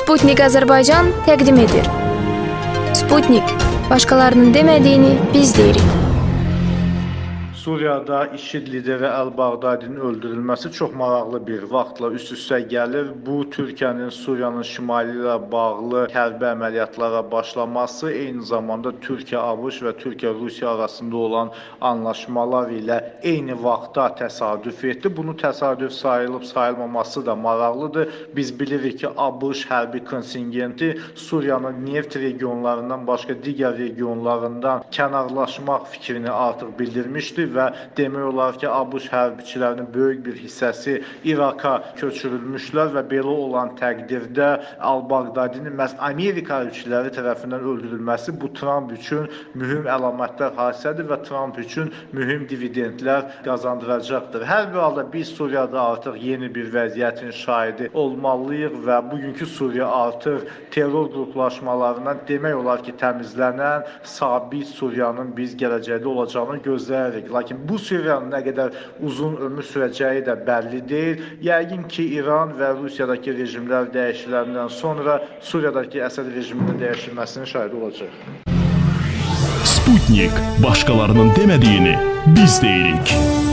Sputnik Azərbaycan təqdim edir. Sputnik, başqalarının demədiyini biz deyirik. Suriyada IŞİD lideri Əl-Bağdadinin öldürülməsi çox maraqlı bir vaxtla üst-üstə gəlir. Bu, Türkiyənin Suriyanın şimalı ilə bağlı hərbi əməliyyatlara başlaması, eyni zamanda Türkiyə-ABŞ və Türkiyə-Rusiya arasında olan anlaşmalar ilə eyni vaxtda təsadüf etdi. Bunu təsadüf sayılıb-sayılmaması da maraqlıdır. Biz bilirik ki, ABŞ hərbi kontingenti Suriyanın neft regionlarından başqa digər regionlarından kənarlaşmaq fikrini artıq bildirmişdi və demək olar ki, ABŞ hərbiçilərinin böyük bir hissəsi İraqa köçürülmüşlər və belə olan təqdirdə Əl-Bağdadinin məhz Amerika hərbiçiləri tərəfindən öldürülməsi bu Trump üçün mühüm əlamətlər hadisədir və Trump üçün mühüm dividendlər qazandıracaqdır. Hər bir halda biz Suriyada artıq yeni bir vəziyyətin şahidi olmalıyıq və bugünkü Suriya artıq terror qruplaşmalarından demək olar ki, təmizlənən sabit Suriyanın biz gələcəkdə olacağını gözləyirik. Lakin bu Suriyanın nə qədər uzun ömür sürəcəyi də bəlli deyil. Yəqin ki, İran və Rusiyadakı rejimlər dəyişiləndən sonra Suriyadakı Əsəd rejiminin dəyişilməsinin şahidi olacaq. Sputnik, başqalarının demədiyini biz deyirik.